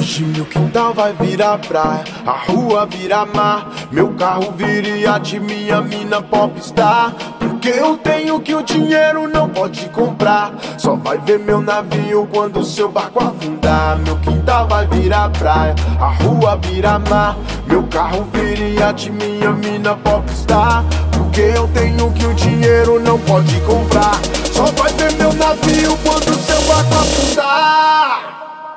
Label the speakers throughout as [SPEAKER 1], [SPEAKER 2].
[SPEAKER 1] Hoje meu quintal vai virar praia, a rua vira mar, meu carro vira iate, minha mina popstar. Porque eu tenho que o dinheiro não pode comprar. Só vai ver meu navio quando seu barco afundar. Meu quintal vai virar praia, a rua vira mar, meu carro vira iate, minha mina popstar. Porque eu tenho que o dinheiro não pode comprar. Só vai ver meu navio quando seu barco afundar.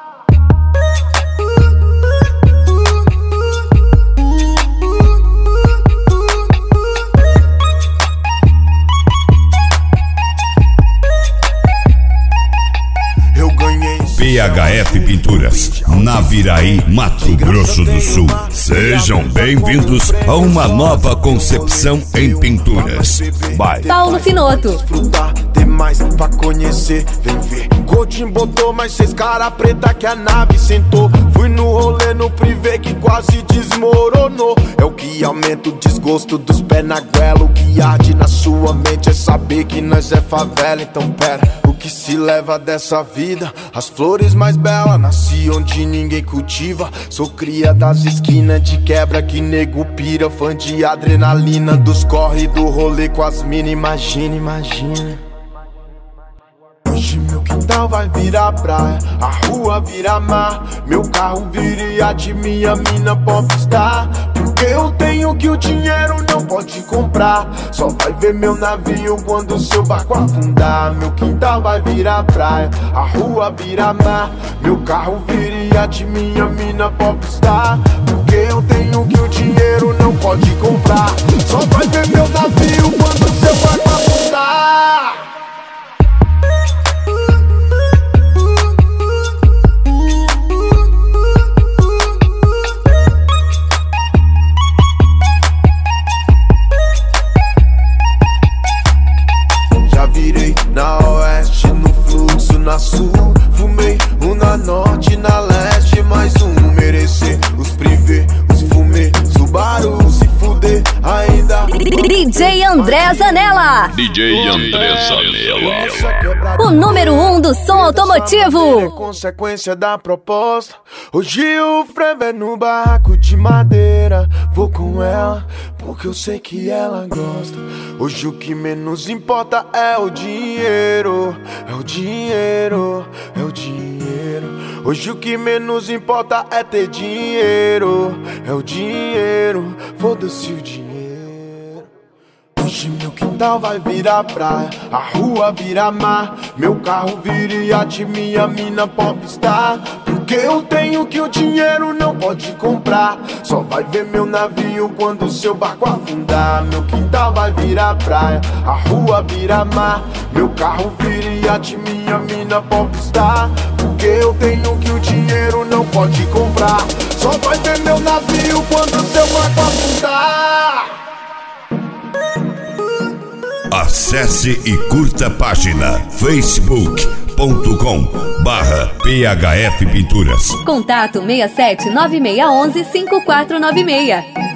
[SPEAKER 2] PHF Pinturas, Naviraí, Mato Grosso do Sul. Sejam bem-vindos a uma nova concepção em pinturas. By
[SPEAKER 3] Paulo Finoto.
[SPEAKER 1] Tem mais pra conhecer, vem ver. Godinho botou mais 6 cara preta que a nave sentou. Fui no rolê no privê que quase desmoronou. É o que aumenta o desgosto dos pés na goela. O que arde na sua mente é saber que nós é favela. Então pera, o que se leva dessa vida? As flores mais belas, nasci onde ninguém cultiva. Sou cria das esquinas de quebra que nego pira. Fã de adrenalina, dos corre do rolê com as mina. Imagina, imagina. Hoje meu quintal vai virar praia, a rua vira mar, meu carro vira iate, minha mina popstar. Porque eu tenho que o dinheiro não pode comprar. Só vai ver meu navio quando seu barco afundar. Meu quintal vai virar praia, a rua vira mar, meu carro vira iate, minha mina popstar. Porque eu tenho que o dinheiro não pode comprar. Só vai ver meu navio quando seu barco afundar. Na oeste, no fluxo, na sul. Fumei um na norte, na leste. Mais um, merecer os privê, os fumê, Subaru, se fuder ainda.
[SPEAKER 3] DJ André Zanella.
[SPEAKER 2] DJ André Zanella,
[SPEAKER 3] o número 1 do som automotivo.
[SPEAKER 1] É consequência da proposta. Hoje o frevo é no barraco de madeira. Vou com ela porque eu sei que ela gosta. Hoje o que menos importa é o dinheiro. É o dinheiro, é o dinheiro. Hoje o que menos importa é ter dinheiro. É o dinheiro, foda-se o dinheiro. Hoje meu quintal vai virar praia, a rua vira mar, meu carro vira iate, minha mina popstar. Porque eu tenho que o dinheiro não pode comprar. Só vai ver meu navio quando seu barco afundar. Meu quintal vai virar praia, a rua vira mar, meu carro vira iate, minha mina popstar. Porque eu tenho que o dinheiro não pode comprar. Só vai ver meu navio quando seu barco afundar.
[SPEAKER 2] Acesse e curta a página facebook.com/PHF Pinturas.
[SPEAKER 3] Contato 67 9611 5496.